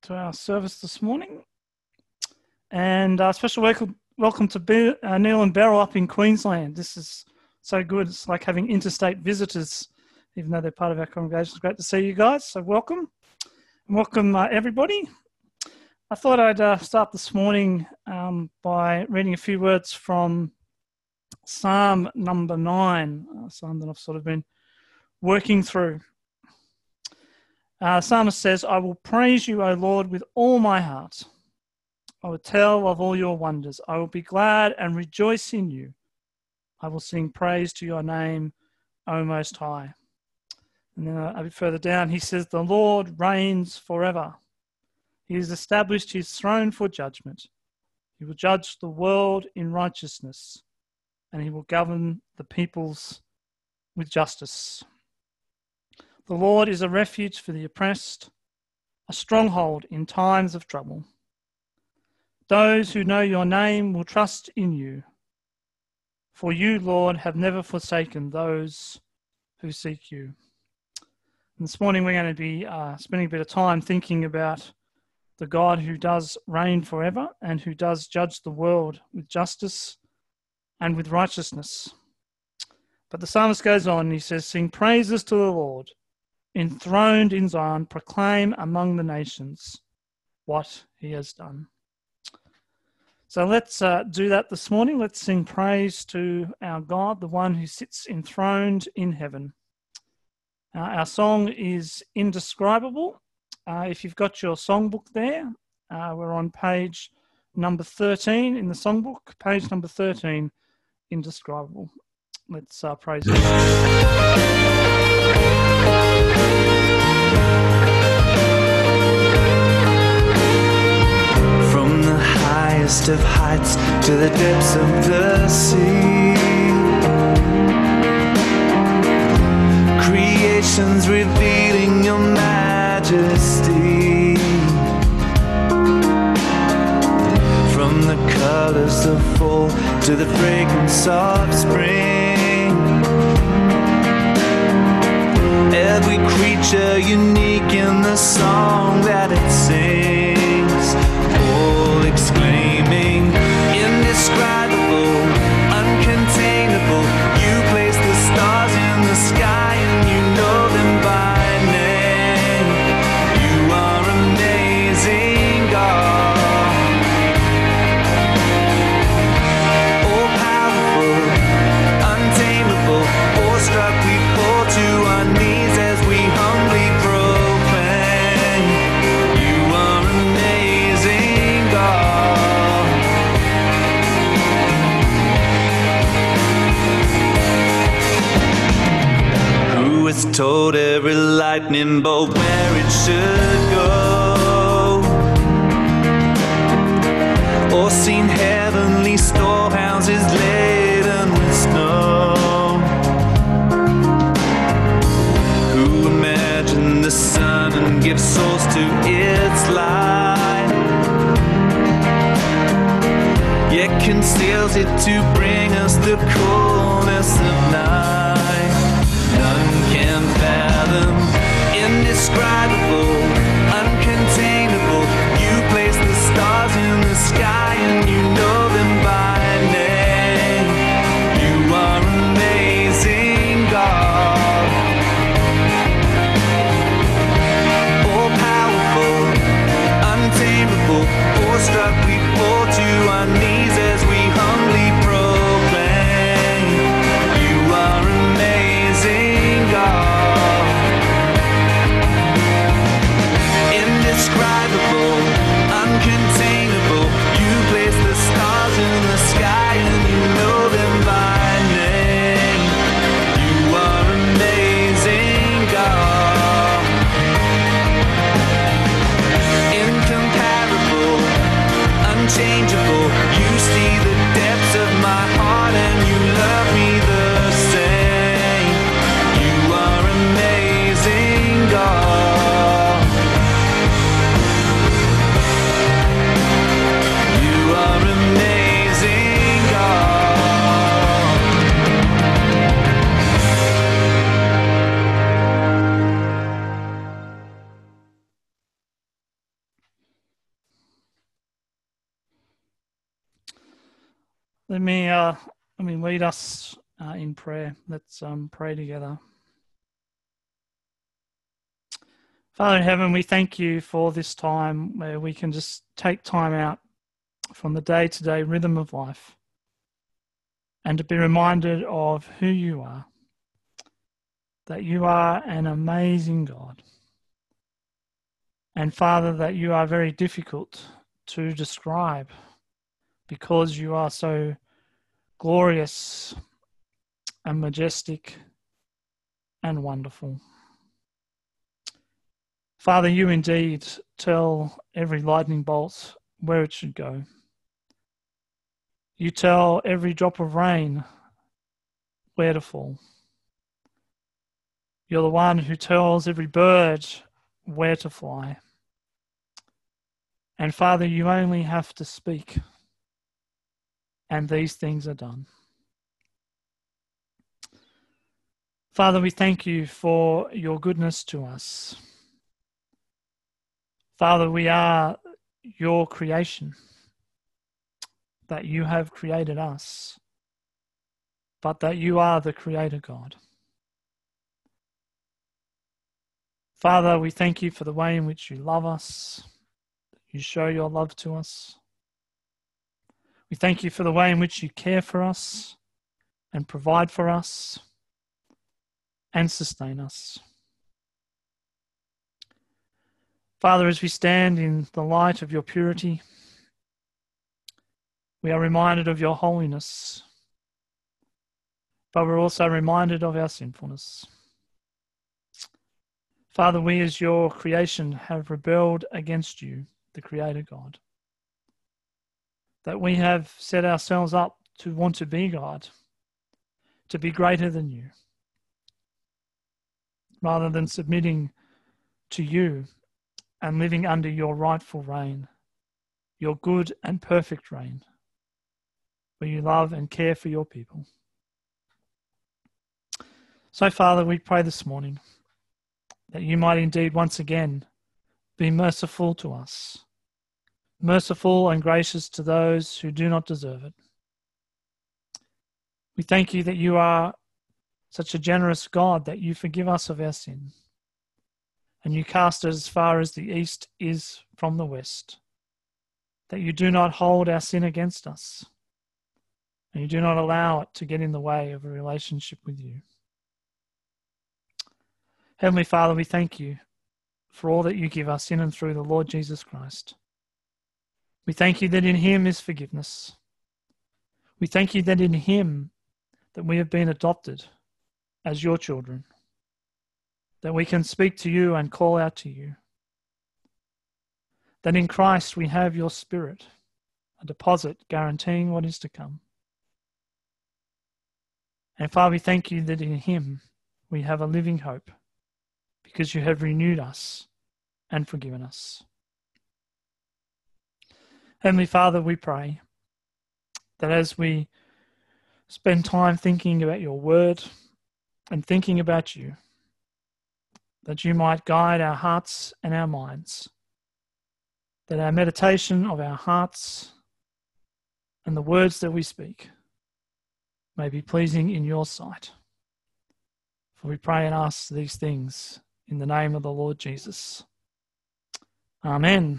to our service this morning. And special welcome to Neil and Beryl up in Queensland. This is so good. It's like having interstate visitors, even though they're part of our congregation. It's great to see you guys. So welcome. And welcome everybody. I thought I'd start this morning by reading a few words from Psalm number 9, a psalm that I've sort of been working through. The psalmist says, "I will praise you, O Lord, with all my heart. I will tell of all your wonders. I will be glad and rejoice in you. I will sing praise to your name, O Most High." And then a bit further down, he says, "The Lord reigns forever. He has established his throne for judgment. He will judge the world in righteousness, and he will govern the peoples with justice. The Lord is a refuge for the oppressed, a stronghold in times of trouble. Those who know your name will trust in you. For you, Lord, have never forsaken those who seek you." And this morning we're going to be spending a bit of time thinking about the God who does reign forever and who does judge the world with justice and with righteousness. But the psalmist goes on, he says, "Sing praises to the Lord. Enthroned in Zion, proclaim among the nations what he has done." So let's do that this morning. Let's sing praise to our God, the one who sits enthroned in heaven. Our song is Indescribable. If you've got your songbook there, we're on page number 13 in the songbook, page number 13, Indescribable. Let's praise God. From the highest of heights to the depths of the sea, creation's revealing your majesty. From the colors of fall to the fragrance of spring, every creature unique in the song that it sings, all exclaiming, indescribable, uncontainable. You place the stars in the sky and you know them by name. You are amazing, God. All powerful, untamable, awestruck, we fall to our knees as we humbly proclaim. You are amazing, God. Who has told every lightning bolt where it should go, or seen heavenly storehouses laden with snow? Who imagined the sun and gives source to its light, yet conceals it to bring us the coolness of night? None can fathom, indescribable, uncontainable. You place the stars in the sky and you know them by name. You are amazing, God. All powerful, untamable, awestruck, we fall to our knees as we humbly proclaim. You are amazing, God. Let me lead us in prayer. Let's pray together. Father in heaven, we thank you for this time where we can just take time out from the day-to-day rhythm of life and to be reminded of who you are, that you are an amazing God. And Father, that you are very difficult to describe because you are so glorious and majestic and wonderful. Father, you indeed tell every lightning bolt where it should go. You tell every drop of rain where to fall. You're the one who tells every bird where to fly. And Father, you only have to speak, and these things are done. Father, we thank you for your goodness to us. Father, we are your creation, that you have created us, but that you are the Creator God. Father, we thank you for the way in which you love us, you show your love to us. We thank you for the way in which you care for us and provide for us and sustain us. Father, as we stand in the light of your purity, we are reminded of your holiness, but we're also reminded of our sinfulness. Father, we as your creation have rebelled against you, the Creator God. That we have set ourselves up to want to be God, to be greater than you, rather than submitting to you and living under your rightful reign, your good and perfect reign, where you love and care for your people. So, Father, we pray this morning that you might indeed once again be merciful to us, merciful and gracious to those who do not deserve it. We thank you that you are such a generous God that you forgive us of our sin, and you cast us as far as the east is from the west, that you do not hold our sin against us, and you do not allow it to get in the way of a relationship with you. Heavenly Father, we thank you for all that you give us in and through the Lord Jesus Christ. We thank you that in him is forgiveness. We thank you that in him that we have been adopted as your children, that we can speak to you and call out to you, that in Christ we have your Spirit, a deposit guaranteeing what is to come. And Father, we thank you that in him we have a living hope, because you have renewed us and forgiven us. Heavenly Father, we pray that as we spend time thinking about your word and thinking about you, that you might guide our hearts and our minds, that our meditation of our hearts and the words that we speak may be pleasing in your sight. For we pray and ask these things in the name of the Lord Jesus. Amen.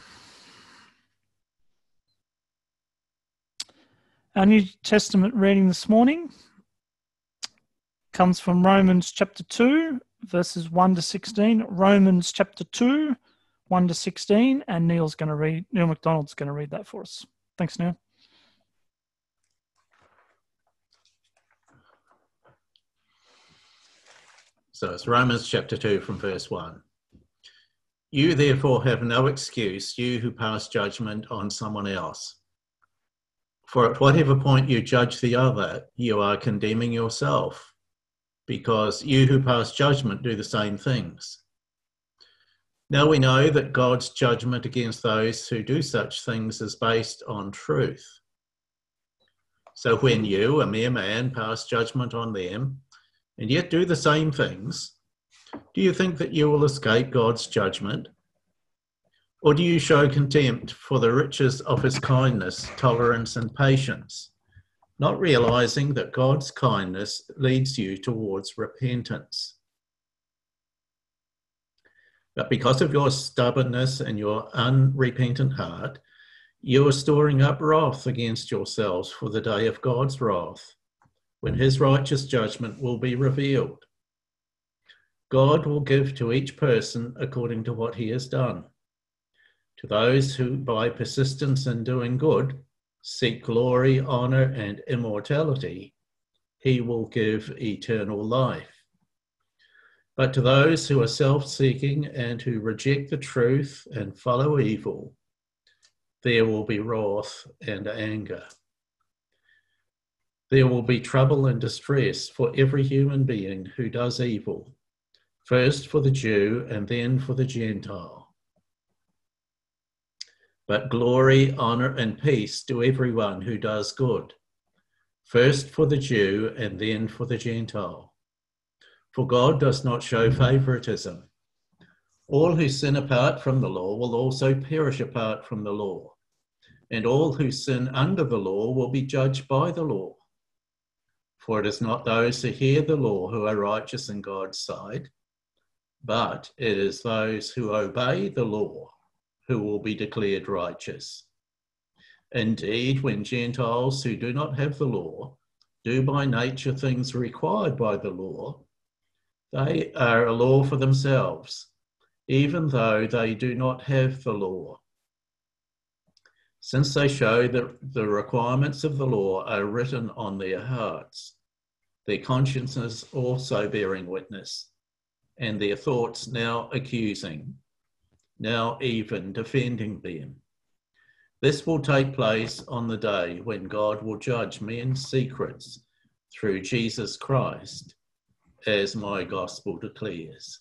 Our New Testament reading this morning comes from Romans chapter 2, verses 1 to 16. Romans chapter 2, 1 to 16, and Neil McDonald's going to read that for us. Thanks, Neil. So it's Romans chapter 2 from verse 1. You therefore have no excuse, you who pass judgment on someone else. For at whatever point you judge the other, you are condemning yourself, because you who pass judgment do the same things. Now we know that God's judgment against those who do such things is based on truth. So when you, a mere man, pass judgment on them, and yet do the same things, do you think that you will escape God's judgment? Or do you show contempt for the riches of his kindness, tolerance, and patience, not realizing that God's kindness leads you towards repentance. But because of your stubbornness and your unrepentant heart, you are storing up wrath against yourselves for the day of God's wrath, when his righteous judgment will be revealed. God will give to each person according to what he has done. To those who, by persistence in doing good, seek glory, honor, and immortality, he will give eternal life. But to those who are self-seeking and who reject the truth and follow evil, there will be wrath and anger. There will be trouble and distress for every human being who does evil, first for the Jew and then for the Gentile. But glory, honor, and peace to everyone who does good, first for the Jew and then for the Gentile. For God does not show favoritism. All who sin apart from the law will also perish apart from the law, and all who sin under the law will be judged by the law. For it is not those who hear the law who are righteous in God's sight, but it is those who obey the law who will be declared righteous. Indeed, when Gentiles who do not have the law do by nature things required by the law, they are a law for themselves, even though they do not have the law. Since they show that the requirements of the law are written on their hearts, their consciences also bearing witness, and their thoughts now accusing, now even defending them. This will take place on the day when God will judge men's secrets through Jesus Christ, as my gospel declares.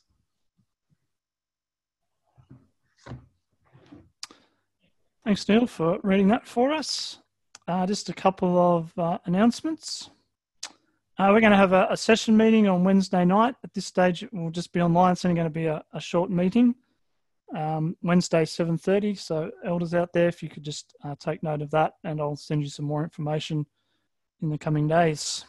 Thanks, Neil, for reading that for us. Just a couple of announcements. We're going to have a session meeting on Wednesday night. At this stage, it will just be online. It's only going to be a short meeting. Wednesday, 7:30. So elders out there, if you could just take note of that, and I'll send you some more information in the coming days.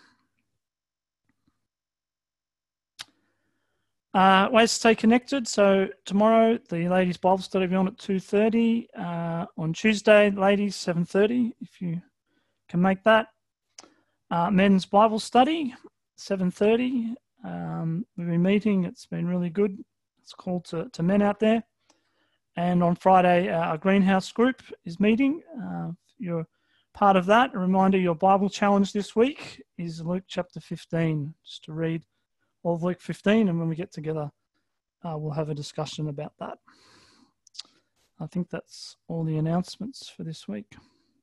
Ways to stay connected. So tomorrow, the ladies' Bible study will be on at 2:30. On Tuesday, ladies, 7:30, if you can make that. Men's Bible study, 7:30. We've been meeting. It's been really good. It's called to men out there. And on Friday, our greenhouse group is meeting. If you're part of that, a reminder, your Bible challenge this week is Luke chapter 15, just to read all of Luke 15, and when we get together, we'll have a discussion about that. I think that's all the announcements for this week.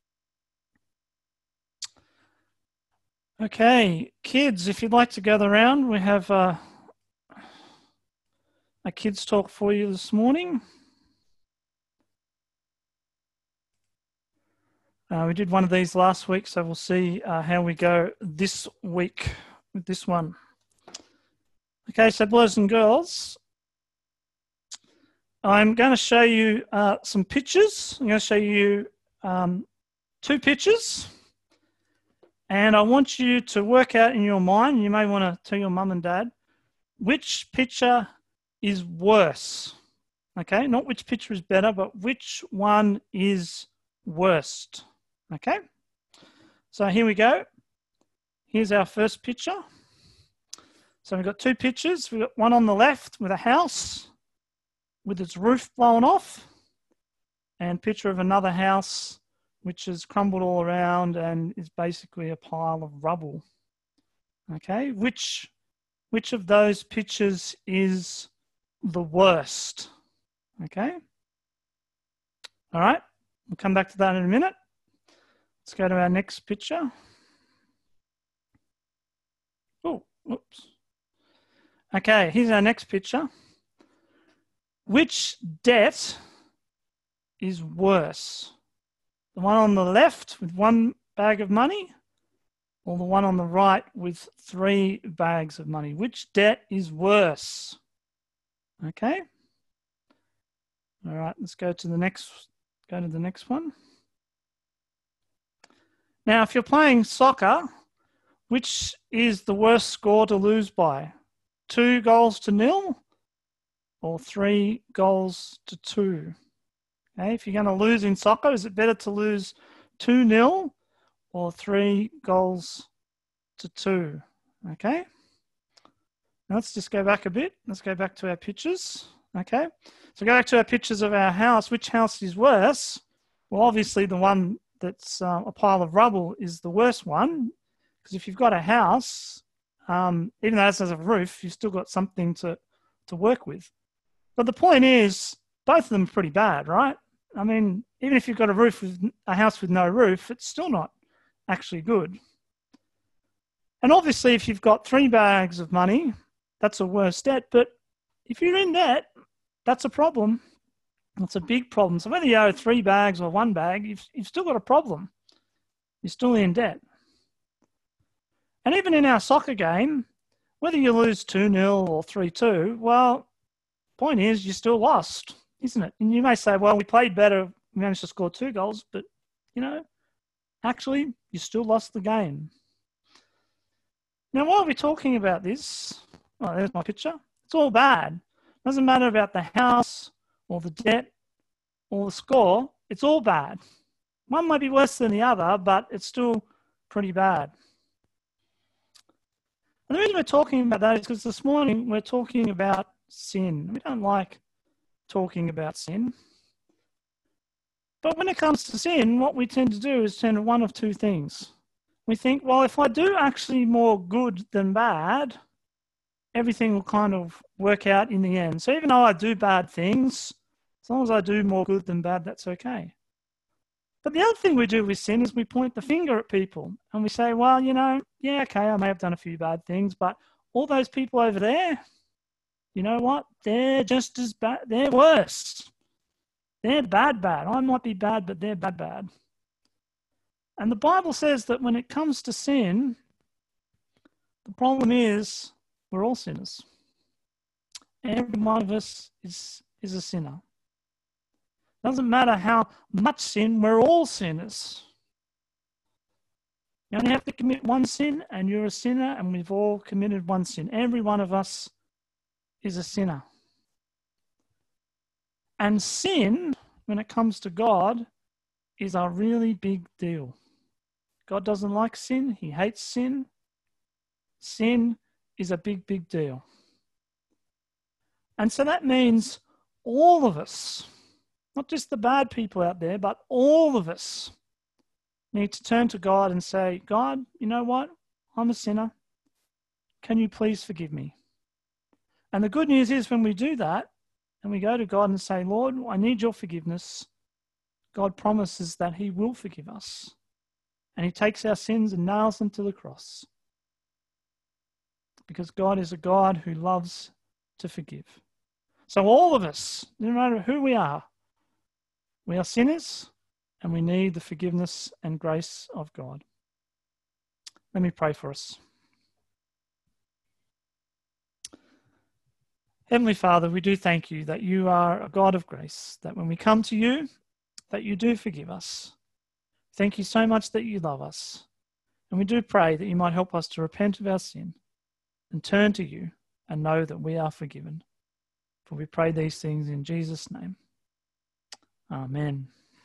Okay, kids, if you'd like to gather around, we have a kids talk for you this morning. We did one of these last week, so we'll see how we go this week with this one. Okay, so boys and girls, I'm going to show you some pictures. I'm going to show you 2 pictures. And I want you to work out in your mind, you may want to tell your mum and dad, which picture is worse. Okay, not which picture is better, but which one is worst. Okay, so here we go. Here's our first picture. So we've got 2 pictures. We've got one on the left with a house with its roof blown off, and a picture of another house which has crumbled all around and is basically a pile of rubble. Okay, which of those pictures is the worst? Okay, all right, we'll come back to that in a minute. Let's go to our next picture. Oh, whoops. Okay, here's our next picture. Which debt is worse? The one on the left with 1 bag of money, or the one on the right with 3 bags of money? Which debt is worse? Okay. All right, let's go to the next one. Now, if you're playing soccer, which is the worst score to lose by? 2-0 or 3-2? Okay, if you're going to lose in soccer, is it better to lose 2-0 or 3-2? Okay. Now let's just go back a bit. Let's go back to our pictures. Okay. So go back to our pictures of our house. Which house is worse? Well, obviously the one that's a pile of rubble is the worst one, because if you've got a house, even though it has a roof, you've still got something to work with. But the point is, both of them are pretty bad, right? I mean, even if you've got a house with no roof, it's still not actually good. And obviously, if you've got 3 bags of money, that's a worse debt. But if you're in debt, that's a problem. It's a big problem. So whether you owe 3 bags or 1 bag, you've still got a problem. You're still in debt. And even in our soccer game, whether you lose 2-0 or 3-2, well, point is you still lost, isn't it? And you may say, well, we played better, we managed to score 2 goals, but, actually, you still lost the game. Now, while we're talking about this, there's my picture. It's all bad. It doesn't matter about the house or the debt or the score. It's all bad. One might be worse than the other, but it's still pretty bad. And the reason we're talking about that is because this morning we're talking about sin. We don't like talking about sin. But when it comes to sin, what we tend to do is turn to one of 2 things. We think, well, if I do actually more good than bad, everything will kind of work out in the end. So even though I do bad things, as long as I do more good than bad, that's okay. But the other thing we do with sin is we point the finger at people and we say, well, okay, I may have done a few bad things, but all those people over there, you know what? They're just as bad. They're worse. They're bad. I might be bad, but they're bad. And the Bible says that when it comes to sin, the problem is we're all sinners. Every one of us is a sinner. Doesn't matter how much sin, we're all sinners. You only have to commit one sin and you're a sinner, and we've all committed one sin. Every one of us is a sinner. And sin, when it comes to God, is a really big deal. God doesn't like sin. He hates sin. Sin is a big, big deal. And so that means all of us, not just the bad people out there, but all of us need to turn to God and say, God, you know what? I'm a sinner. Can you please forgive me? And the good news is when we do that and we go to God and say, Lord, I need your forgiveness, God promises that he will forgive us. And he takes our sins and nails them to the cross. Because God is a God who loves to forgive. So all of us, no matter who we are sinners and we need the forgiveness and grace of God. Let me pray for us. Heavenly Father, we do thank you that you are a God of grace, that when we come to you, that you do forgive us. Thank you so much that you love us. And we do pray that you might help us to repent of our sin and turn to you and know that we are forgiven. For we pray these things in Jesus' name. Amen.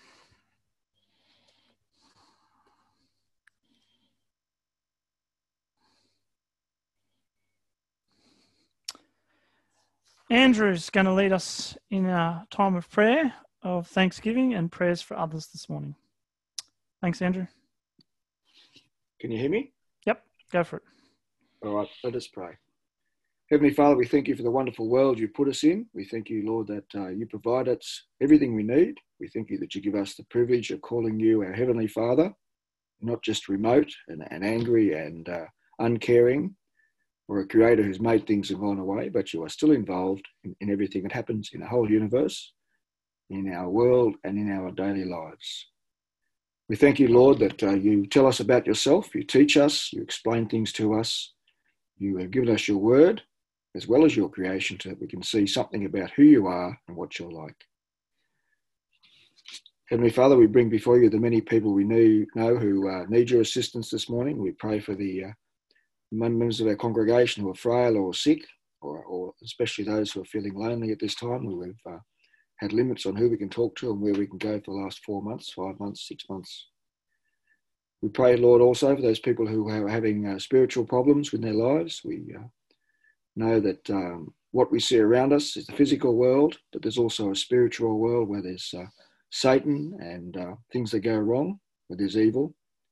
Andrew's going to lead us in our time of prayer, of thanksgiving and prayers for others this morning. Thanks, Andrew. Can you hear me? Yep, go for it. All right, let us pray. Heavenly Father, we thank you for the wonderful world you put us in. We thank you, Lord, that you provide us everything we need. We thank you that you give us the privilege of calling you our Heavenly Father, not just remote and angry and uncaring, or a creator who's made things and gone away, but you are still involved in everything that happens in the whole universe, in our world and in our daily lives. We thank you, Lord, that you tell us about yourself, you teach us, you explain things to us, you have given us your word, as well as your creation, so that we can see something about who you are and what you're like. Heavenly Father, we bring before you the many people we know who need your assistance this morning. We pray for the members of our congregation who are frail or sick, or especially those who are feeling lonely at this time. We've had limits on who we can talk to and where we can go for the last 4 months, 5 months, 6 months. We pray, Lord, also for those people who are having spiritual problems with their lives. We know that what we see around us is the physical world, but there's also a spiritual world where there's Satan and things that go wrong, where there's evil.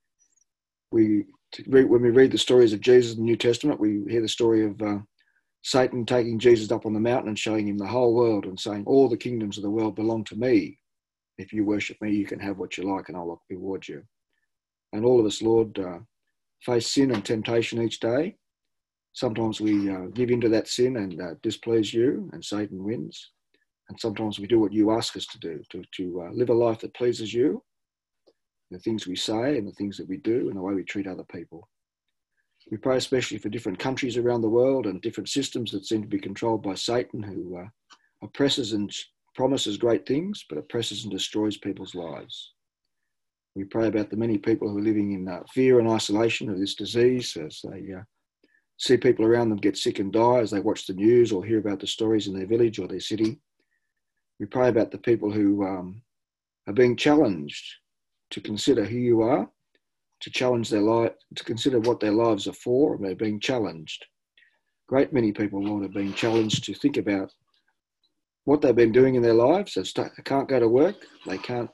When we read the stories of Jesus in the New Testament, we hear the story of Satan taking Jesus up on the mountain and showing him the whole world and saying, all the kingdoms of the world belong to me. If you worship me, you can have what you like and I'll reward you. And all of us, Lord, face sin and temptation each day. Sometimes we give into that sin and displease you, and Satan wins. And sometimes we do what you ask us to do, to live a life that pleases you, the things we say and the things that we do and the way we treat other people. We pray especially for different countries around the world and different systems that seem to be controlled by Satan, who oppresses and promises great things, but oppresses and destroys people's lives. We pray about the many people who are living in fear and isolation of this disease as they see people around them get sick and die, as they watch the news or hear about the stories in their village or their city. We pray about the people who are being challenged to consider who you are, to challenge their life, to consider what their lives are for, and they're being challenged. Great many people, Lord, are being challenged to think about what they've been doing in their lives. They can't go to work, they can't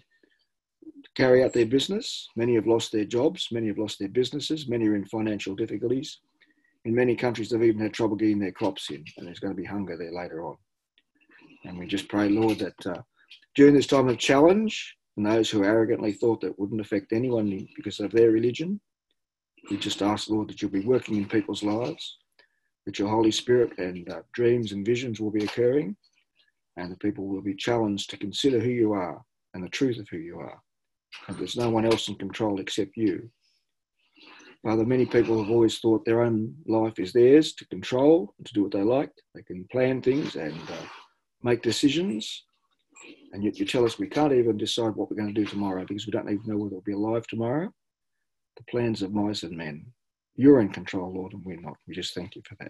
carry out their business. Many have lost their jobs, many have lost their businesses, many are in financial difficulties. In many countries, they've even had trouble getting their crops in, and there's going to be hunger there later on. And we just pray, Lord, that during this time of challenge, and those who arrogantly thought that wouldn't affect anyone because of their religion, we just ask, Lord, that you'll be working in people's lives, that your Holy Spirit and dreams and visions will be occurring, and the people will be challenged to consider who you are and the truth of who you are. And there's no one else in control except you. Father, many people have always thought their own life is theirs to control, to do what they like. They can plan things and make decisions. And yet you tell us we can't even decide what we're going to do tomorrow because we don't even know whether we'll be alive tomorrow. The plans of mice and men. You're in control, Lord, and we're not. We just thank you for that.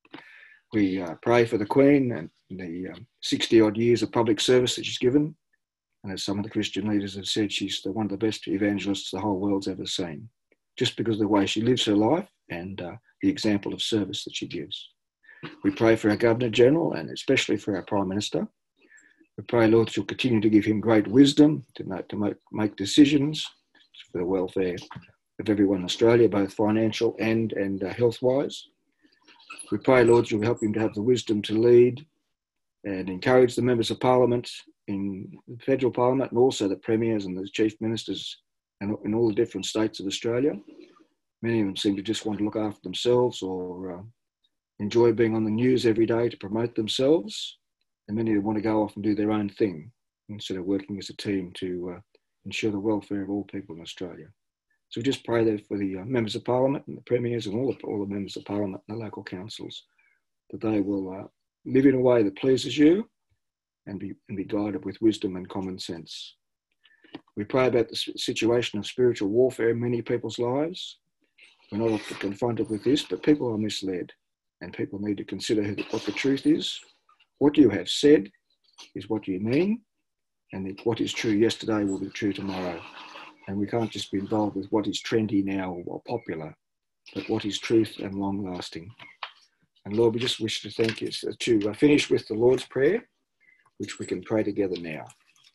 We pray for the Queen and the 60-odd years of public service that she's given. And as some of the Christian leaders have said, she's one of the best evangelists the whole world's ever seen, just because of the way she lives her life and the example of service that she gives. We pray for our Governor-General and especially for our Prime Minister. We pray, Lord, that you'll continue to give him great wisdom to make decisions for the welfare of everyone in Australia, both financial and health-wise. We pray, Lord, you'll help him to have the wisdom to lead and encourage the members of Parliament in the federal Parliament and also the premiers and the chief ministers and in all the different states of Australia. Many of them seem to just want to look after themselves or enjoy being on the news every day to promote themselves. And many of them want to go off and do their own thing instead of working as a team to ensure the welfare of all people in Australia. So we just pray that for the members of Parliament and the premiers and all the members of Parliament and the local councils, that they will live in a way that pleases you and be guided with wisdom and common sense. We pray about the situation of spiritual warfare in many people's lives. We're not often confronted with this, but people are misled and people need to consider what the truth is. What you have said is what you mean, and what is true yesterday will be true tomorrow. And we can't just be involved with what is trendy now or popular, but what is truth and long-lasting. And Lord, we just wish to thank you to finish with the Lord's Prayer, which we can pray together now.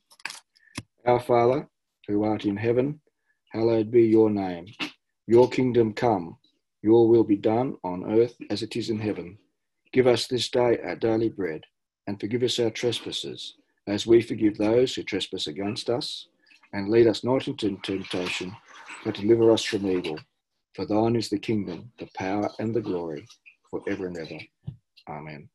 Our Father, who art in heaven, hallowed be your name. Your kingdom come, your will be done on earth as it is in heaven. Give us this day our daily bread, and forgive us our trespasses, as we forgive those who trespass against us. And lead us not into temptation, but deliver us from evil. For thine is the kingdom, the power, and the glory, forever and ever. Amen.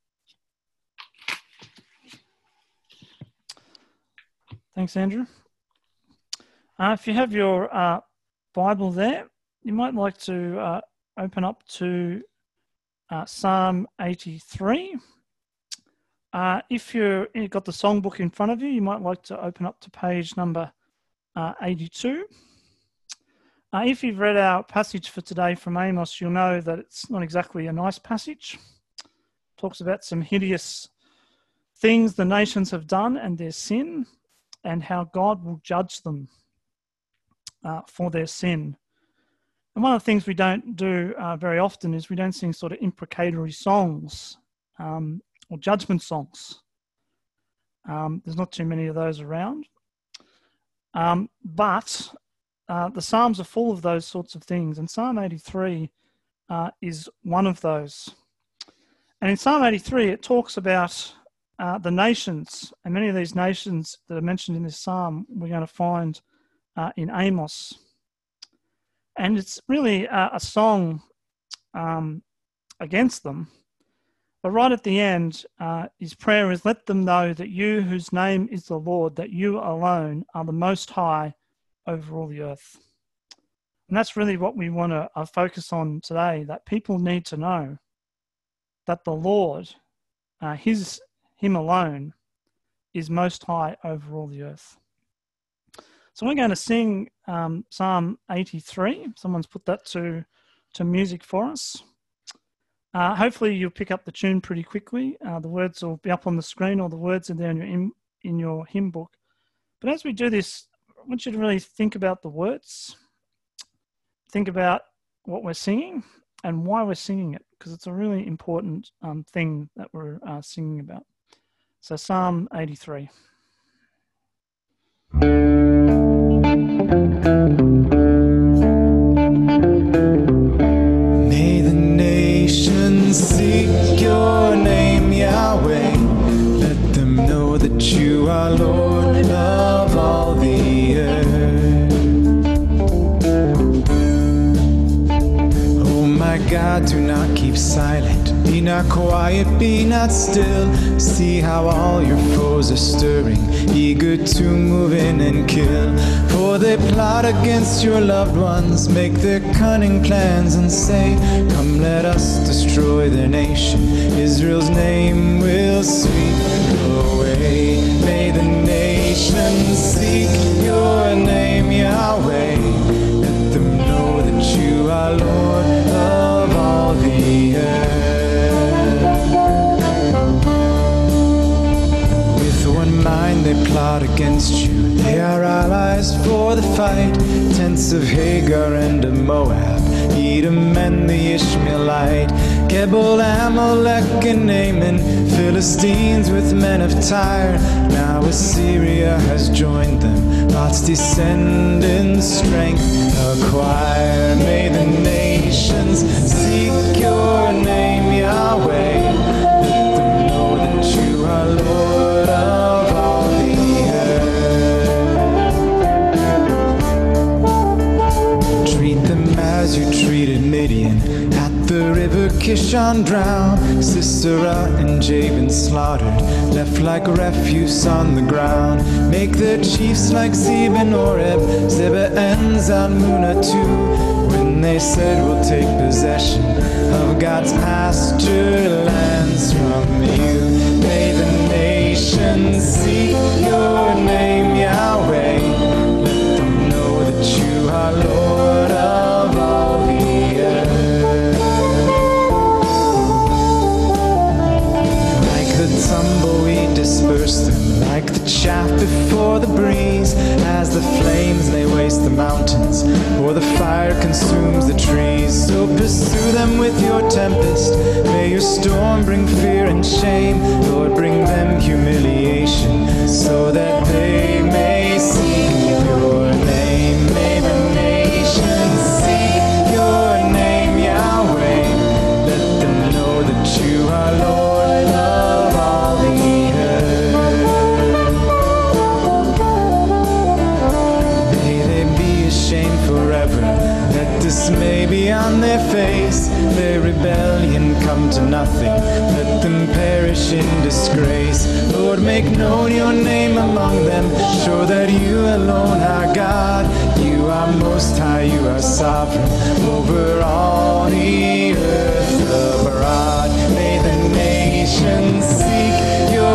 Thanks, Andrew. If you have your Bible there, you might like to open up to Psalm 83. If you've got the songbook in front of you, you might like to open up to page number 82. If you've read our passage for today from Amos, you'll know that it's not exactly a nice passage. It talks about some hideous things the nations have done and their sin, and how God will judge them for their sin. And one of the things we don't do very often is we don't sing sort of imprecatory songs or judgment songs. There's not too many of those around. But the Psalms are full of those sorts of things, and Psalm 83 is one of those. And in Psalm 83, it talks about the nations, and many of these nations that are mentioned in this psalm we're going to find in Amos. And it's really a song against them. But right at the end, his prayer is, let them know that you, whose name is the Lord, that you alone are the most high over all the earth. And that's really what we want to focus on today, that people need to know that the Lord, him alone, is most high over all the earth. So we're going to sing Psalm 83. Someone's put that to music for us. Hopefully you'll pick up the tune pretty quickly. The words will be up on the screen, or the words are there in your hymn book. But as we do this, I want you to really think about the words. Think about what we're singing and why we're singing it, because it's a really important thing that we're singing about. So Psalm 83. May the nations seek your name, Yahweh. Let them know that you are Lord of all the earth. Oh my God, do not keep silent. Be not quiet, be not still. See how all your foes are stirring, eager to move in and kill. For they plot against your loved ones, make their cunning plans and say, come let us destroy their nation. Israel's name will sweep away. May the nations seek your name, Yahweh. Let them know that you are Lord of all the earth. Mind they plot against you, they are allies for the fight. Tents of Hagar and of Moab, Edom and the Ishmaelite, Gebel, Amalek and Ammon, Philistines with men of Tyre. Now Assyria has joined them, Lot's descendants strength acquire. May the nations seek your name, Yahweh. Let them know that you are Lord of all the earth. Treat them as you treated Midian at the river Kishon drowned. Sisera and Jabin slaughtered, left like refuse on the ground. Make their chiefs like Zeb and Oreb, Zebah and Zalmunna too. When they said we'll take possession of God's pasture lands from you. May the nations seek your name, Yahweh. Let them know that you are Lord of all the earth. Like the tumbleweed disperse them, like the chaff before the breeze. As the flames they waste the mountains, or the fire consumes the trees. So pursue them with your tempest. May your storm bring fear and shame. Lord, bring them humiliation, so that they may seek your name. May the nations seek your name, Yahweh. Let them know that you are Lord of all the earth. May they be ashamed forever, let dismay be on their face. Their rebellion come to nothing, let them perish in disgrace. Lord, make known your name among them, show that you alone are God. You are most high, you are sovereign over all the earth abroad. May the nations seek your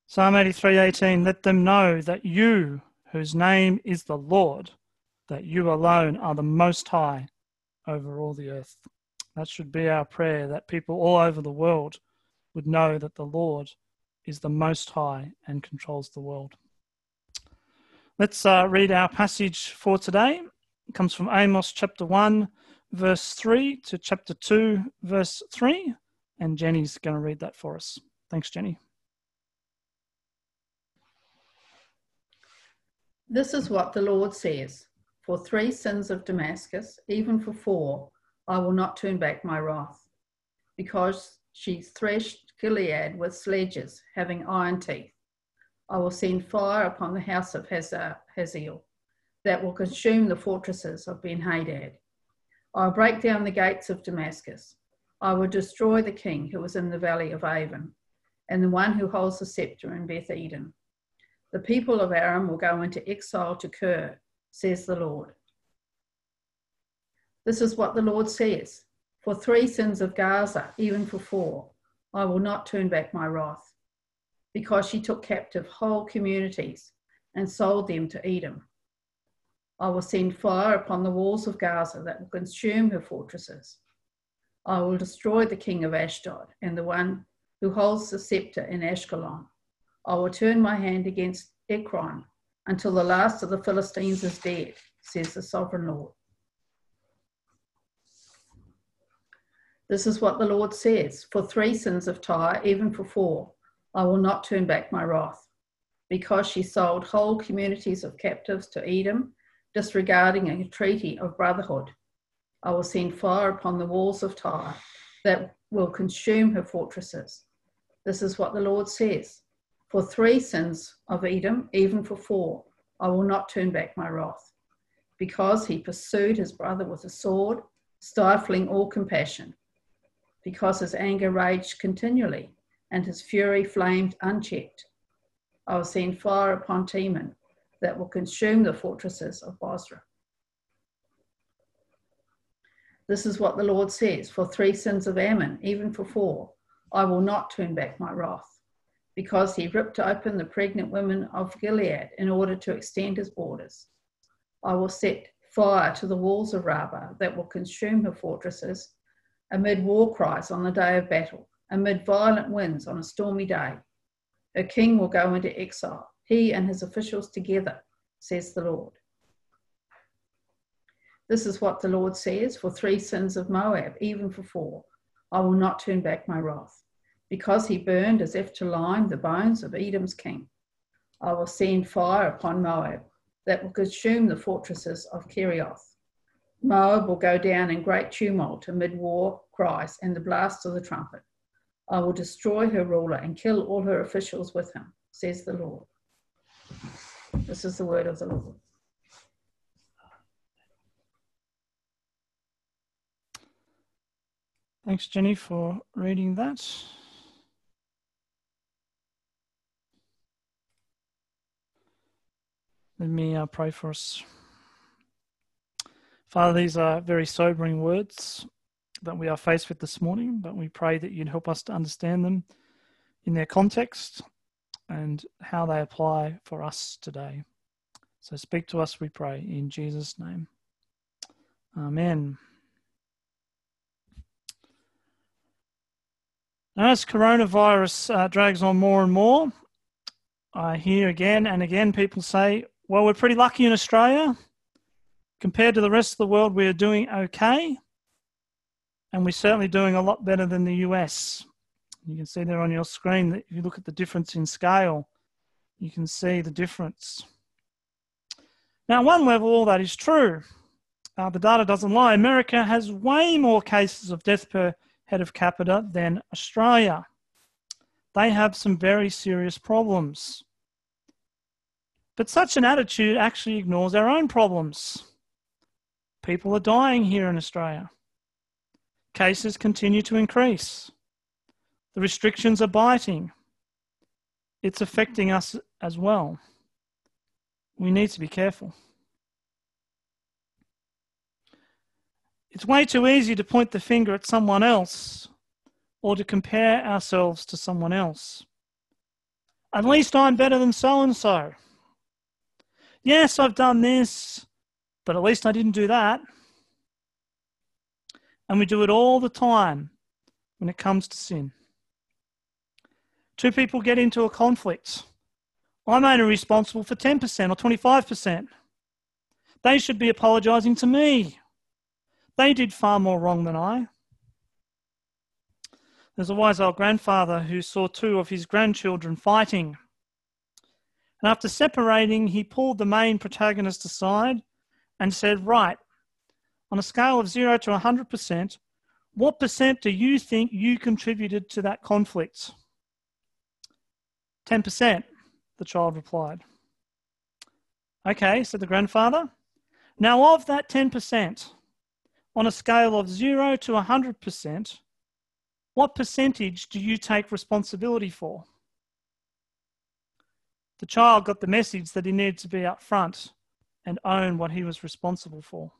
Psalm 83:18, let them know that you, whose name is the Lord, that you alone are the Most High over all the earth. That should be our prayer, that people all over the world would know that the Lord is the Most High and controls the world. Let's read our passage for today. It comes from Amos chapter 1, verse 3 to chapter 2, verse 3. And Jenny's going to read that for us. Thanks, Jenny. This is what the Lord says. For 3 sins of Damascus, even for 4, I will not turn back my wrath. Because she threshed Gilead with sledges, having iron teeth. I will send fire upon the house of Hazael, that will consume the fortresses of Ben-Hadad. I will break down the gates of Damascus. I will destroy the king who is in the valley of Avon, and the one who holds the scepter in Beth Eden. The people of Aram will go into exile to Kir, says the Lord. This is what the Lord says. For 3 sins of Gaza, even for 4, I will not turn back my wrath, because she took captive whole communities and sold them to Edom. I will send fire upon the walls of Gaza that will consume her fortresses. I will destroy the king of Ashdod and the one who holds the scepter in Ashkelon. I will turn my hand against Ekron until the last of the Philistines is dead, says the sovereign Lord. This is what the Lord says. For 3 sins of Tyre, even for 4, I will not turn back my wrath, because she sold whole communities of captives to Edom, disregarding a treaty of brotherhood. I will send fire upon the walls of Tyre that will consume her fortresses. This is what the Lord says. For 3 sins of Edom, even for 4, I will not turn back my wrath, because he pursued his brother with a sword, stifling all compassion, because his anger raged continually and his fury flamed unchecked. I will send fire upon Teman that will consume the fortresses of Bozrah. This is what the Lord says. For 3 sins of Ammon, even for 4, I will not turn back my wrath, because he ripped open the pregnant women of Gilead in order to extend his borders. I will set fire to the walls of Rabbah that will consume her fortresses, amid war cries on the day of battle, amid violent winds on a stormy day. Her king will go into exile, he and his officials together, says the Lord. This is what the Lord says. For 3 sins of Moab, even for 4, I will not turn back my wrath, because he burned as if to lime the bones of Edom's king. I will send fire upon Moab that will consume the fortresses of Kerioth. Moab will go down in great tumult amid war cries and the blast of the trumpet. I will destroy her ruler and kill all her officials with him, says the Lord. This is the word of the Lord. Thanks, Jenny, for reading that. Let me pray for us. Father, these are very sobering words that we are faced with this morning, but we pray that you'd help us to understand them in their context and how they apply for us today. So speak to us, we pray, in Jesus' name. Amen. As coronavirus drags on more and more, I hear again and again people say, well, we're pretty lucky in Australia. Compared to the rest of the world, we're doing okay. And we're certainly doing a lot better than the US. You can see there on your screen that if you look at the difference in scale, you can see the difference. Now, on one level, all that is true. The data doesn't lie. America has way more cases of death per head of capita than Australia. They have some very serious problems. But such an attitude actually ignores our own problems. People are dying here in Australia. Cases continue to increase. The restrictions are biting. It's affecting us as well. We need to be careful. It's way too easy to point the finger at someone else or to compare ourselves to someone else. At least I'm better than so-and-so. Yes, I've done this, but at least I didn't do that. And we do it all the time when it comes to sin. Two people get into a conflict. I'm only responsible for 10% or 25%. They should be apologising to me. They did far more wrong than I. There's a wise old grandfather who saw two of his grandchildren fighting. And after separating, he pulled the main protagonist aside and said, right, on a scale of 0 to 100%, what percent do you think you contributed to that conflict? 10%, the child replied. Okay, said the grandfather. Now of that 10%, on a scale of 0 to 100%, what percentage do you take responsibility for? The child got the message that he needed to be up front and own what he was responsible for.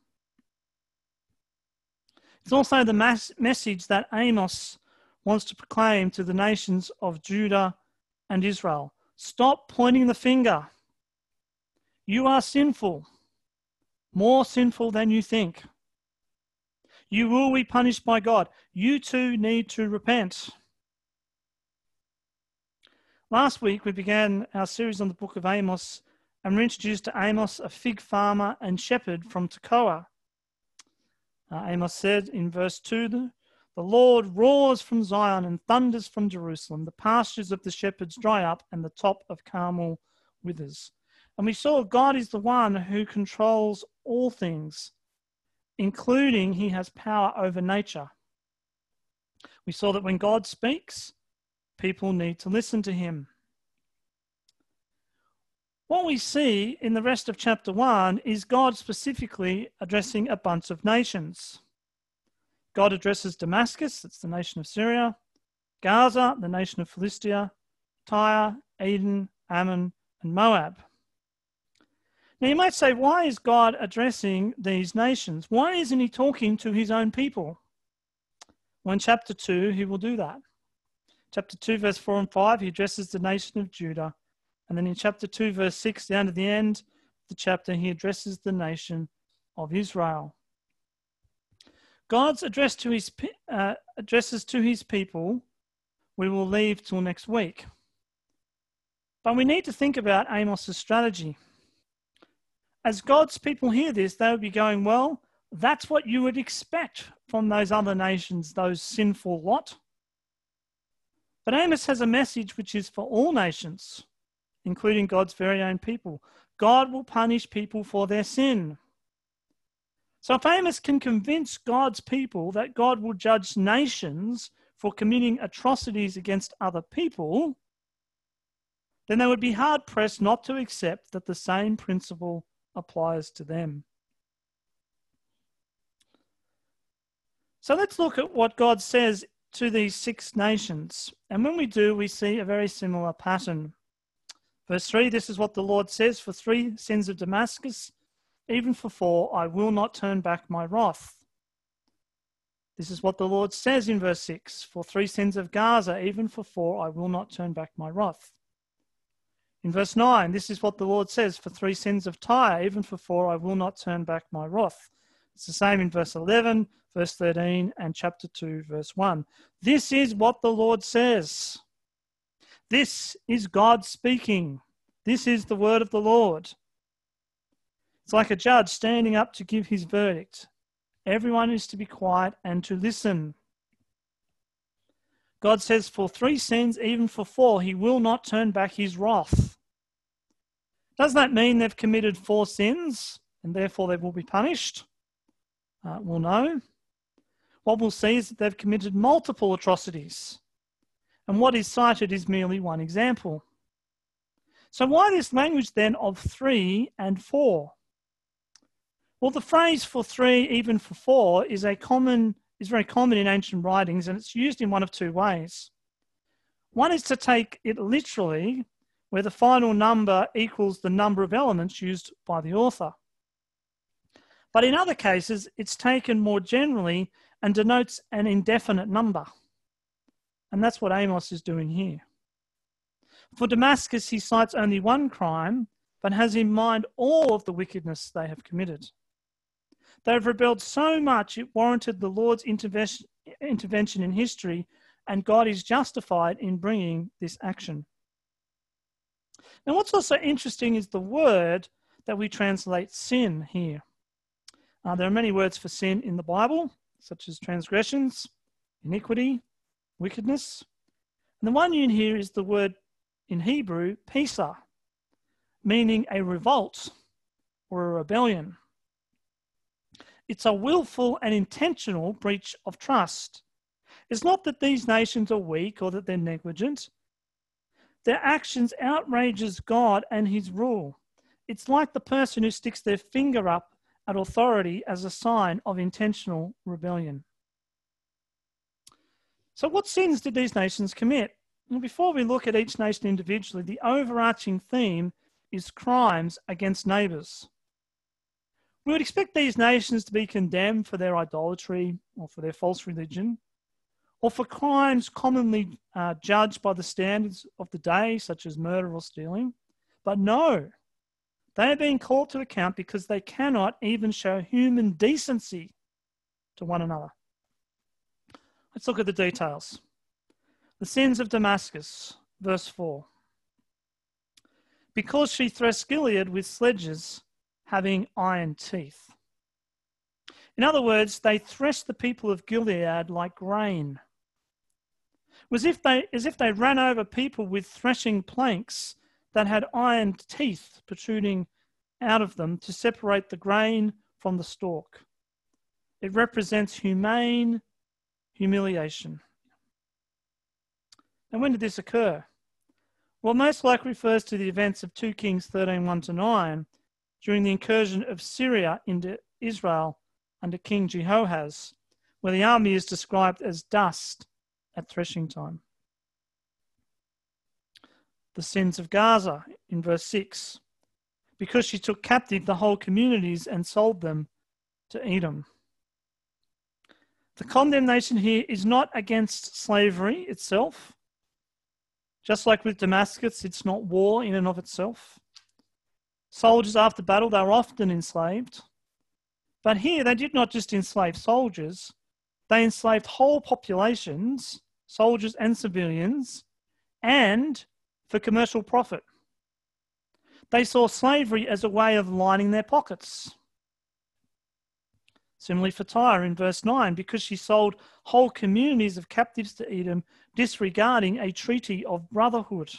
It's also the message that Amos wants to proclaim to the nations of Judah and Israel. Stop pointing the finger. You are sinful, more sinful than you think. You will be punished by God. You too need to repent. Last week we began our series on the book of Amos and were introduced to Amos, a fig farmer and shepherd from Tekoa. Amos said in verse 2, the Lord roars from Zion and thunders from Jerusalem. The pastures of the shepherds dry up and the top of Carmel withers. And we saw God is the one who controls all things, including he has power over nature. We saw that when God speaks, people need to listen to him. What we see in the rest of chapter 1 is God specifically addressing a bunch of nations. God addresses Damascus, that's the nation of Syria, Gaza, the nation of Philistia, Tyre, Edom, Ammon, and Moab. Now you might say, why is God addressing these nations? Why isn't he talking to his own people? Well, in chapter 2, he will do that. Chapter 2, verse 4 and 5, he addresses the nation of Judah. And then in chapter 2, verse 6, down to the end of the chapter, he addresses the nation of Israel. God's addresses to his people, we will leave till next week. But we need to think about Amos's strategy. As God's people hear this, they would be going, well, that's what you would expect from those other nations, those sinful lot. But Amos has a message which is for all nations, including God's very own people. God will punish people for their sin. So if Amos can convince God's people that God will judge nations for committing atrocities against other people, then they would be hard-pressed not to accept that the same principle applies to them. So let's look at what God says to these 6 nations. And when we do, we see a very similar pattern. Verse 3, this is what the Lord says, for 3 sins of Damascus, even for 4, I will not turn back my wrath. This is what the Lord says in verse 6, for 3 sins of Gaza, even for 4, I will not turn back my wrath. In verse 9, this is what the Lord says, for 3 sins of Tyre, even for 4, I will not turn back my wrath. It's the same in verse 11, verse 13, and chapter 2, verse 1. This is what the Lord says. This is God speaking. This is the word of the Lord. It's like a judge standing up to give his verdict. Everyone is to be quiet and to listen. God says for 3 sins, even for 4, he will not turn back his wrath. Does that mean they've committed 4 sins and therefore they will be punished? Well, no. What we'll see is that they've committed multiple atrocities. And what is cited is merely one example. So why this language then of 3 and 4? Well, the phrase for 3, even for 4, is very common in ancient writings, and it's used in one of 2 ways. One is to take it literally, where the final number equals the number of elements used by the author. But in other cases, it's taken more generally and denotes an indefinite number. And that's what Amos is doing here. For Damascus, he cites only one crime, but has in mind all of the wickedness they have committed. They have rebelled so much it warranted the Lord's intervention in history, and God is justified in bringing this action. Now, what's also interesting is the word that we translate sin here. There are many words for sin in the Bible, such as transgressions, iniquity, wickedness. And the one in here is the word in Hebrew, pisa, meaning a revolt or a rebellion. It's a willful and intentional breach of trust. It's not that these nations are weak or that they're negligent. Their actions outrages God and his rule. It's like the person who sticks their finger up at authority as a sign of intentional rebellion. So what sins did these nations commit? Well, before we look at each nation individually, the overarching theme is crimes against neighbours. We would expect these nations to be condemned for their idolatry or for their false religion, or for crimes commonly judged by the standards of the day, such as murder or stealing. But no, they are being called to account because they cannot even show human decency to one another. Let's look at the details. The sins of Damascus, verse 4. Because she threshed Gilead with sledges having iron teeth. In other words, they threshed the people of Gilead like grain. As if they ran over people with threshing planks that had iron teeth protruding out of them to separate the grain from the stalk. It represents humane humiliation. And when did this occur? Well, most likely refers to the events of 2 Kings 13:1-9 during the incursion of Syria into Israel under King Jehoahaz, where the army is described as dust at threshing time. The sins of Gaza in verse 6, because she took captive the whole communities and sold them to Edom. The condemnation here is not against slavery itself. Just like with Damascus, it's not war in and of itself. Soldiers after battle, they were often enslaved. But here they did not just enslave soldiers, they enslaved whole populations, soldiers and civilians, and for commercial profit. They saw slavery as a way of lining their pockets. Similarly for Tyre in verse 9, because she sold whole communities of captives to Edom, disregarding a treaty of brotherhood.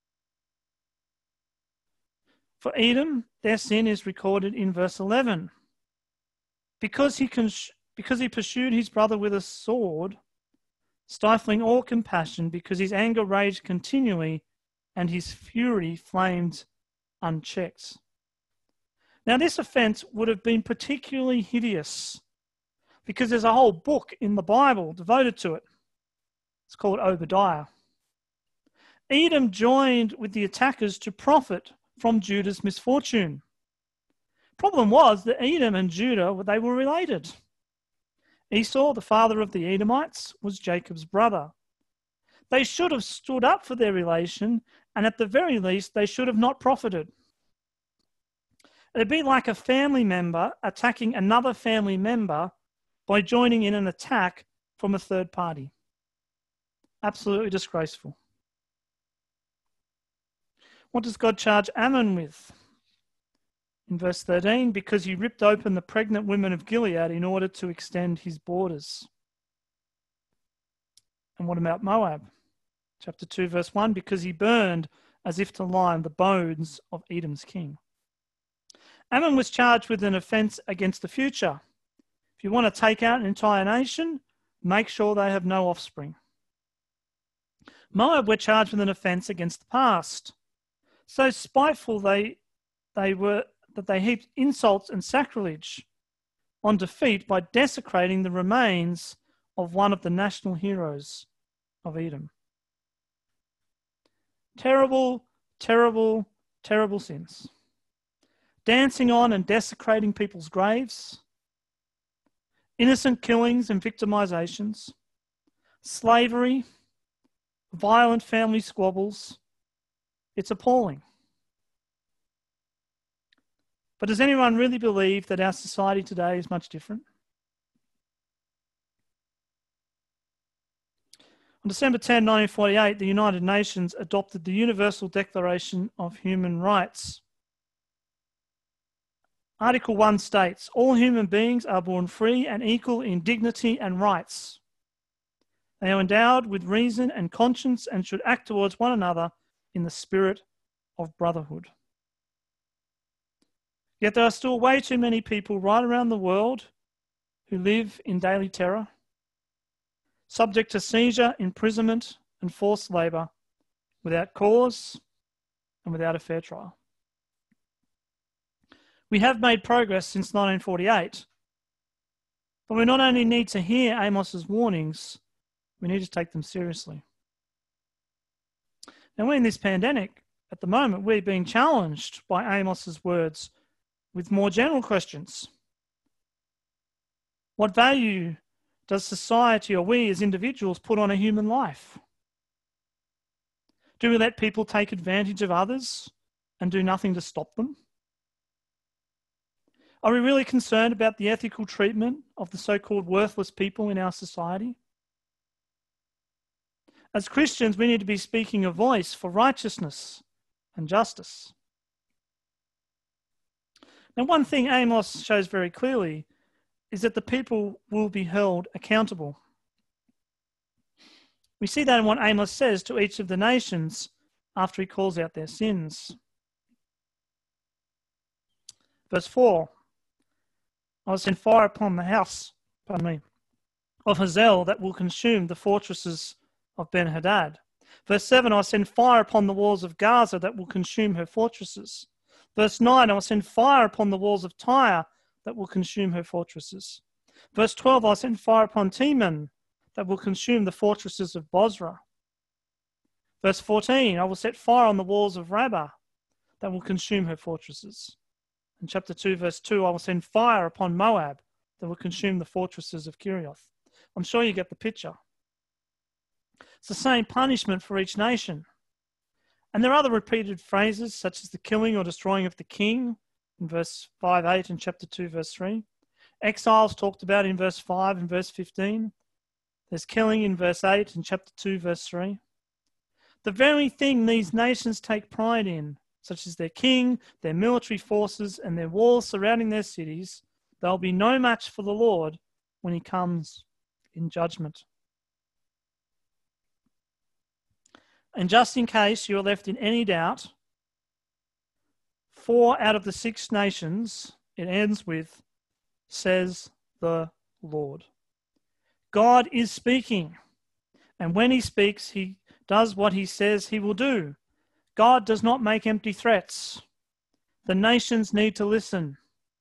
For Edom, their sin is recorded in verse 11. Because he pursued his brother with a sword, stifling all compassion, because his anger raged continually and his fury flamed unchecked. Now, this offence would have been particularly hideous because there's a whole book in the Bible devoted to it. It's called Obadiah. Edom joined with the attackers to profit from Judah's misfortune. Problem was that Edom and Judah, they were related. Esau, the father of the Edomites, was Jacob's brother. They should have stood up for their relation, and at the very least, they should have not profited. It'd be like a family member attacking another family member by joining in an attack from a third party. Absolutely disgraceful. What does God charge Ammon with? In verse 13, because he ripped open the pregnant women of Gilead in order to extend his borders. And what about Moab? Chapter 2, verse 1, because he burned as if to line the bones of Edom's king. Ammon was charged with an offence against the future. If you want to take out an entire nation, make sure they have no offspring. Moab were charged with an offence against the past. So spiteful they were that they heaped insults and sacrilege on defeat by desecrating the remains of one of the national heroes of Edom. Terrible, terrible, terrible sins. Dancing on and desecrating people's graves, innocent killings and victimizations, slavery, violent family squabbles, It's appalling. But does anyone really believe that our society today is much different? On December 10, 1948, the United Nations adopted the Universal Declaration of Human Rights. Article 1 states, all human beings are born free and equal in dignity and rights. They are endowed with reason and conscience and should act towards one another in the spirit of brotherhood. Yet there are still way too many people right around the world who live in daily terror, subject to seizure, imprisonment, and forced labour, without cause and without a fair trial. We have made progress since 1948, but we not only need to hear Amos's warnings, we need to take them seriously. Now, we're in this pandemic. At the moment, we're being challenged by Amos's words with more general questions. What value does society or we as individuals put on a human life? Do we let people take advantage of others and do nothing to stop them? Are we really concerned about the ethical treatment of the so-called worthless people in our society? As Christians, we need to be speaking a voice for righteousness and justice. Now, one thing Amos shows very clearly is that the people will be held accountable. We see that in what Amos says to each of the nations after he calls out their sins. Verse 4, I will send fire upon the house, of Hazael that will consume the fortresses of Ben-Hadad. Verse 7, I will send fire upon the walls of Gaza that will consume her fortresses. Verse 9, I will send fire upon the walls of Tyre that will consume her fortresses. Verse 12, I will send fire upon Teman that will consume the fortresses of Bozrah. Verse 14, I will set fire on the walls of Rabbah that will consume her fortresses. In chapter 2, verse 2, I will send fire upon Moab that will consume the fortresses of Kirioth. I'm sure you get the picture. It's the same punishment for each nation. And there are other repeated phrases such as the killing or destroying of the king in verse 5-8 and chapter 2, verse 3. Exiles talked about in verse 5 and verse 15. There's killing in verse 8 and chapter 2, verse 3. The very thing these nations take pride in, such as their king, their military forces, and their walls surrounding their cities, they'll be no match for the Lord when he comes in judgment. And just in case you are left in any doubt, 4 out of the 6 nations, it ends with, says the Lord. God is speaking, and when he speaks, he does what he says he will do. God does not make empty threats. The nations need to listen.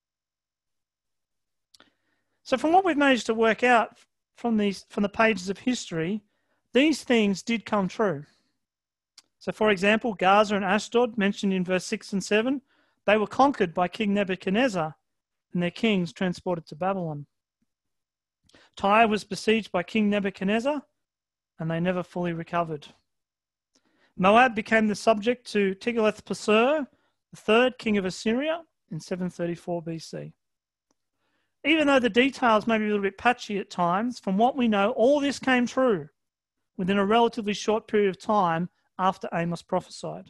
So from what we've managed to work out from the pages of history, these things did come true. So for example, Gaza and Ashdod, mentioned in verse 6 and 7, they were conquered by King Nebuchadnezzar and their kings transported to Babylon. Tyre was besieged by King Nebuchadnezzar and they never fully recovered. Moab became the subject to Tiglath-Pileser, the third king of Assyria, in 734 BC. Even though the details may be a little bit patchy at times, from what we know, all this came true within a relatively short period of time after Amos prophesied.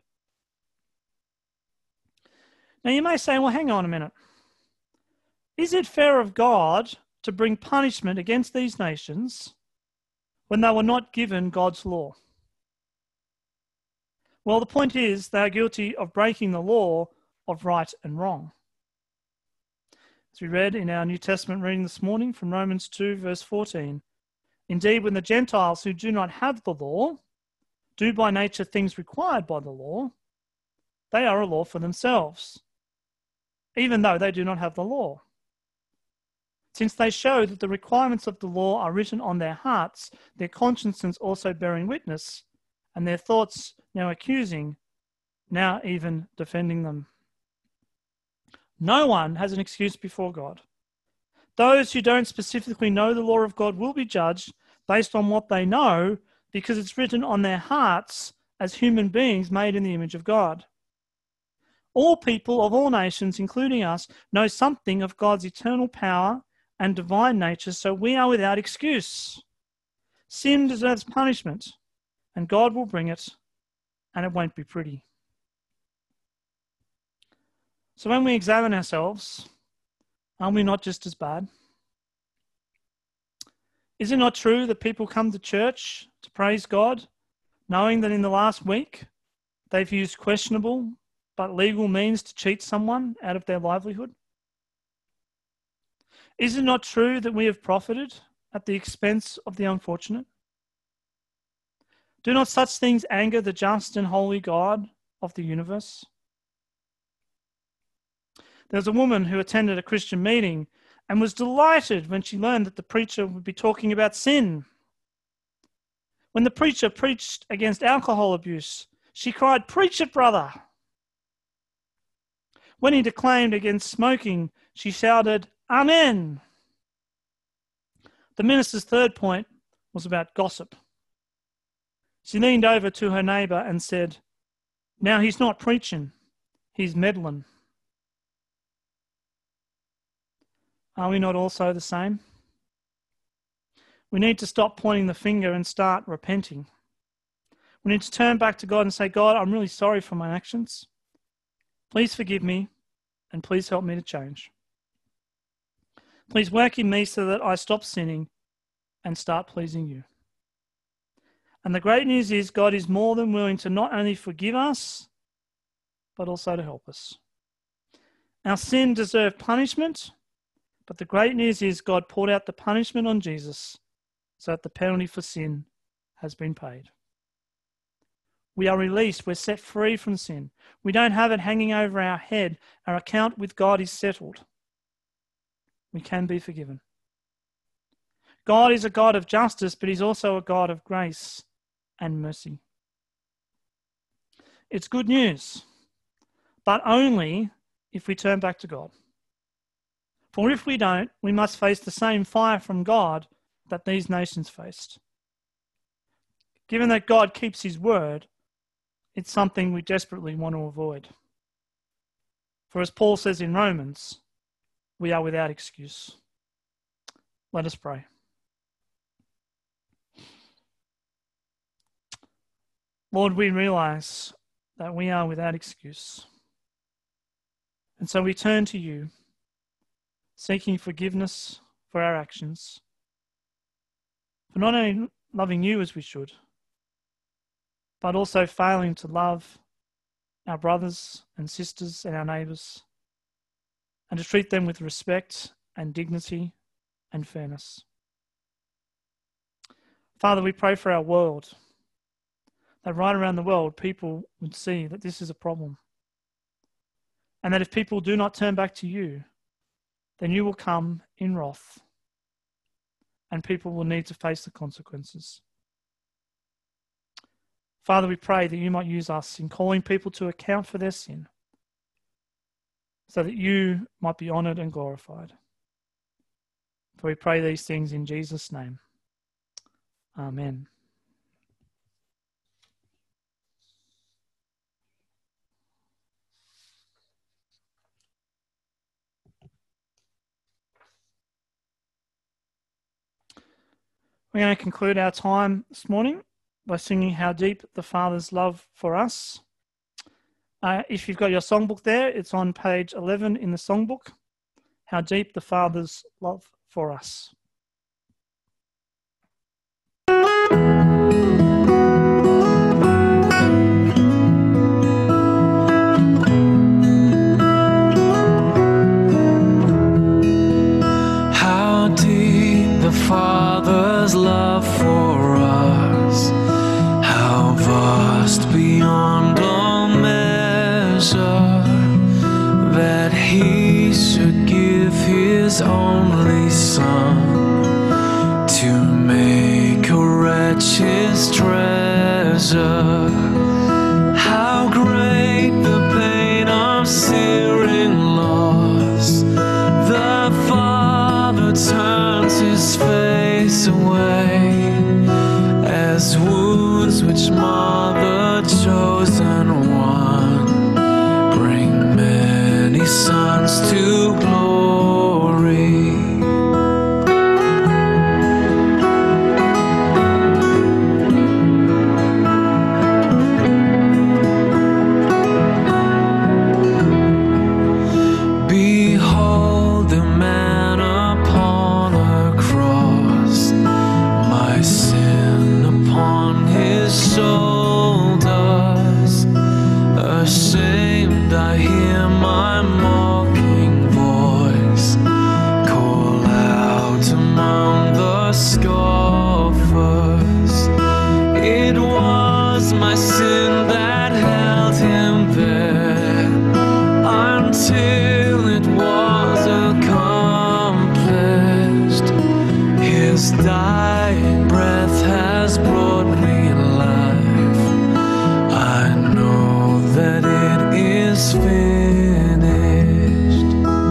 Now you may say, well, hang on a minute. Is it fair of God to bring punishment against these nations when they were not given God's law? Well, the point is they are guilty of breaking the law of right and wrong. As we read in our New Testament reading this morning from Romans 2, verse 14, indeed, when the Gentiles who do not have the law do by nature things required by the law, they are a law for themselves, even though they do not have the law. Since they show that the requirements of the law are written on their hearts, their consciences also bearing witness, and their thoughts now accusing, now even defending them. No one has an excuse before God. Those who don't specifically know the law of God will be judged based on what they know, because it's written on their hearts as human beings made in the image of God. All people of all nations, including us, know something of God's eternal power and divine nature, so we are without excuse. Sin deserves punishment, and God will bring it, and it won't be pretty. So when we examine ourselves, are we not just as bad? Is it not true that people come to church to praise God, knowing that in the last week they've used questionable but legal means to cheat someone out of their livelihood? Is it not true that we have profited at the expense of the unfortunate? Do not such things anger the just and holy God of the universe? There was a woman who attended a Christian meeting and was delighted when she learned that the preacher would be talking about sin. When the preacher preached against alcohol abuse, she cried, "Preach it, brother!" When he declaimed against smoking, she shouted, "Amen!" The minister's third point was about gossip. She leaned over to her neighbour and said, "Now he's not preaching, he's meddling." Are we not also the same? We need to stop pointing the finger and start repenting. We need to turn back to God and say, "God, I'm really sorry for my actions. Please forgive me and please help me to change. Please work in me so that I stop sinning and start pleasing you." And the great news is God is more than willing to not only forgive us, but also to help us. Our sin deserved punishment, but the great news is God poured out the punishment on Jesus so that the penalty for sin has been paid. We are released. We're set free from sin. We don't have it hanging over our head. Our account with God is settled. We can be forgiven. God is a God of justice, but he's also a God of grace and mercy. It's good news, but only if we turn back to God. For if we don't, we must face the same fire from God that these nations faced. Given that God keeps his word, it's something we desperately want to avoid. For as Paul says in Romans, we are without excuse. Let us pray. Lord, we realize that we are without excuse. And so we turn to you, seeking forgiveness for our actions, for not only loving you as we should, but also failing to love our brothers and sisters and our neighbours, and to treat them with respect and dignity and fairness. Father, we pray for our world, that right around the world people would see that this is a problem, and that if people do not turn back to you, then you will come in wrath, and people will need to face the consequences. Father, we pray that you might use us in calling people to account for their sin, so that you might be honoured and glorified. For we pray these things in Jesus' name. Amen. We're going to conclude our time this morning by singing How Deep the Father's Love for Us. If you've got your songbook there, it's on page 11 in the songbook. How Deep the Father's Love for Us. How deep the Father's love for us, how vast beyond all measure, that he should give his only Son to make a wretch his treasure. How great the pain of searing loss, the Father turns his face away, as wounds which mar the us to glory. Behold the man upon a cross, my sin upon his shoulders. Ashamed, I hear my mocking voice call out among the scoffers. It was my sin that held him there until it was accomplished. His dying breath has brought me life. I know that it is finished.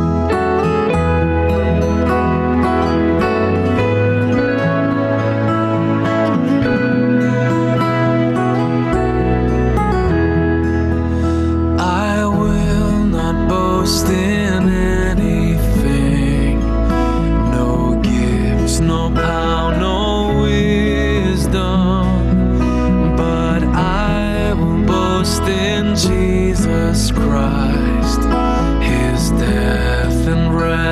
I will not boast in anything, no gifts, no power, no wisdom, but I will boast in Jesus Christ, his death and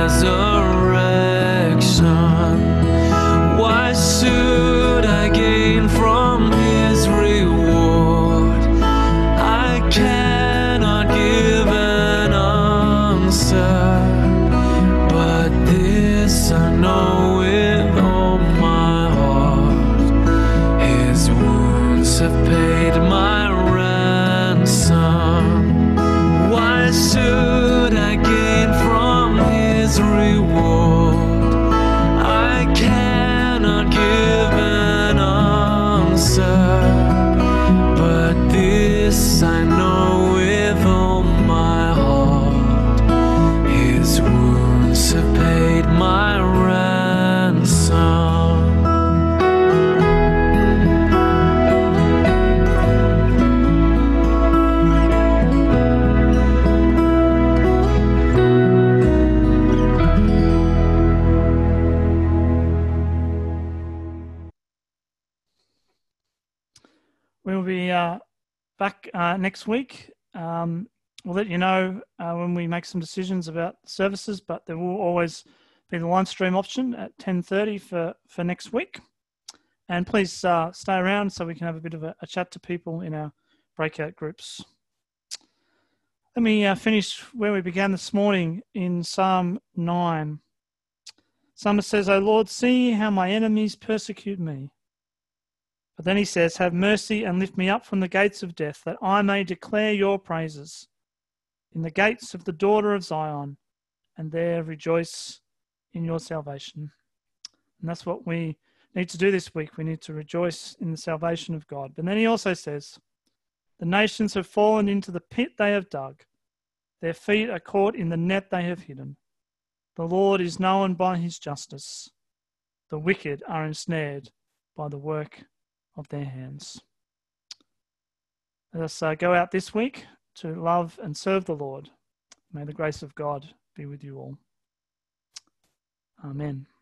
resurrection. Why should I gain from his reward? I cannot give an answer, but this I know with all my heart: his wounds have paid my ransom. Why should I gain from his reward? I cannot give an answer, but this I know with all my heart: his wounds have paid my ransom. We'll be back next week. We'll let you know when we make some decisions about services, but there will always be the live stream option at 10:30 for next week. And please stay around so we can have a bit of a chat to people in our breakout groups. Let me finish where we began this morning in Psalm 9. Psalmist says, "O Lord, see how my enemies persecute me." But then he says, "Have mercy and lift me up from the gates of death, that I may declare your praises in the gates of the daughter of Zion, and there rejoice in your salvation." And that's what we need to do this week. We need to rejoice in the salvation of God. But then he also says, "The nations have fallen into the pit they have dug. Their feet are caught in the net they have hidden. The Lord is known by his justice. The wicked are ensnared by the work of their hands." Let us go out this week to love and serve the Lord. May the grace of God be with you all. Amen.